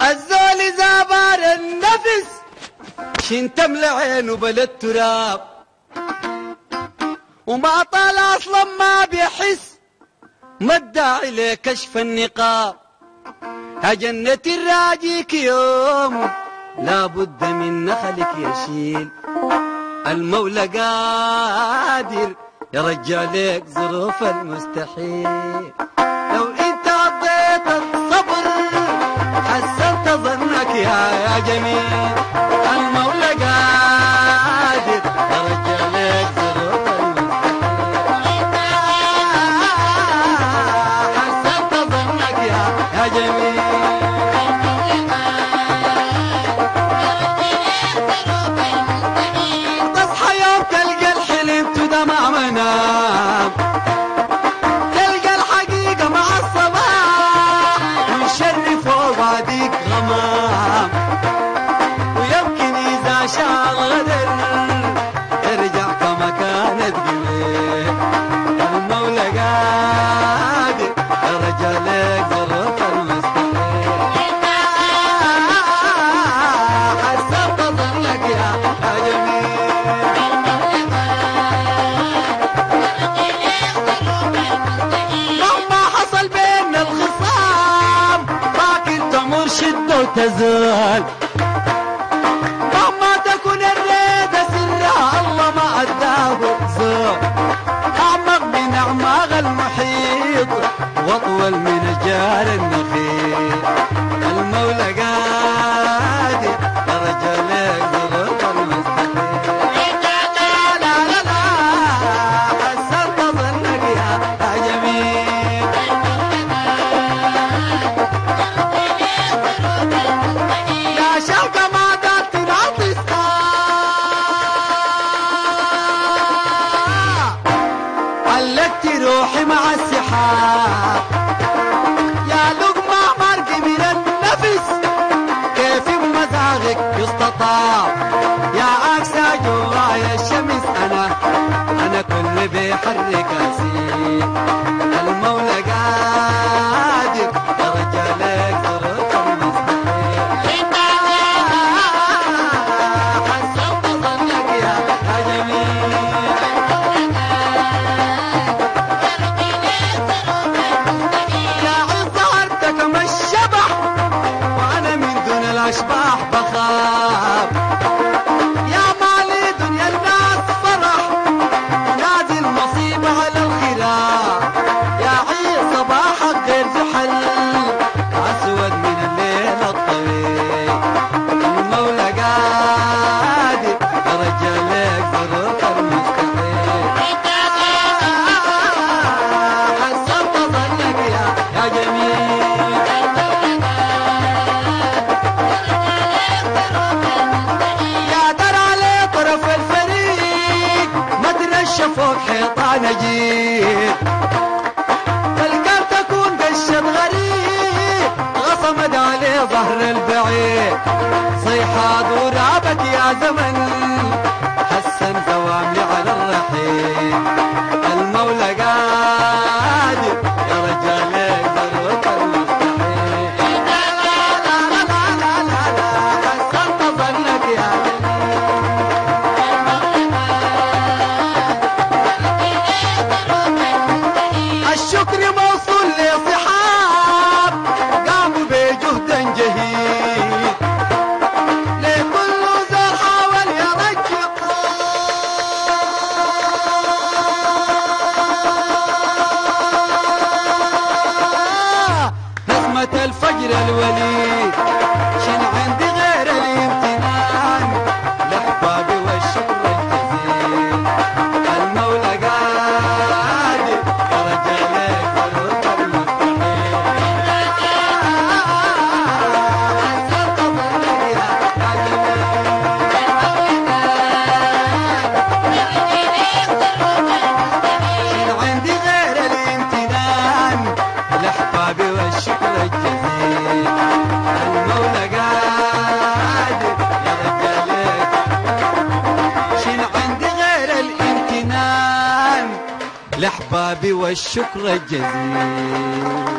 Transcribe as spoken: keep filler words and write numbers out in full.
الزول زابار النفس شين تملى عينه بلا التراب، وما طال اصلا ما بيحس ما الداعي لكشف النقاب. يا جنة الراجيك يوم لابد من نخلك يشيل، المولى قادر يرجع لك ظروف المستحيل. لو انت عطيت الصبر حسنت ظنك يا يا جميل، المولى قادر يرجع لك ظروف المستحيل. حسنت ظنك يا يا جميل. تصحى يوم تلقى الحلم تدمع منام، تلقى الحقيقة مع الصباح والشر فوق واديك غمام، ويمكن إذا شاء الغدر ترجع كما كانت قبل. المولى قادر يرجع لك ظروف المستحيل. حسنت ظنك يا جميل. مهما حصل بين الخصام لكن تمر شدة وتزال، مهما تكون الريدة سرها الله ما أداه زول. أعمق من أعماق المحيط وأطول من أشجار النخيل، المولى قادر يرجع لك ظروف المستحيل. لا لا لا لا حسنت ظنك يا جميل. يا شوكة ما دار تنعطس علقت روحي مع السحاب، يا لقمة مرق من النفس كيف بمزاغك يستطاب. يا عكسة جوايا الشمس أنا أنا كل بيحرك أسير، المولى قادر يرجع لك ظروف المستحيل. حسنت ظنك يا جميل. يا عز ظهرتك كما الشبح وأنا من دون الأشباح بخاف، يا مالي دنيا الناس فرح نادي المصيبة على الخلاف. يا عيد صباحك غير زحل أسود من الليل الطويل، المولى قادر يرجع لك ظروف المستحيل. حسنت ظنك يا يا جميل. يا ترى على طرف الفريق ما تنشى فوق حيطان جيل، تلقى تكون دشة غريب غصمت عليه ظهر البعيد. صيحات ورابك يا زمن حسن زواملي على الرحيل، المولى قادر يرجع لك ظروف المستحيل. لا لا لا لا لا لا لا حسنت ظنك يا جميل. الشكر موصول لصحاب قاموا بجهد جهيد، لكل زر حاول يرجع نسمة الفجر الوليد. شن عندي غير الامتنان لأحبابي والشكر الجزيل، المولى قادر يرجع لك ظروف المستحيل. حسنت ظنك يا جميل. شن عندي غير الامتنان لأحبابي والشكر الجزيل، المولى قادر يرجع لك. شن عندي غير الامتنان لأحبابي والشكر الجزيل.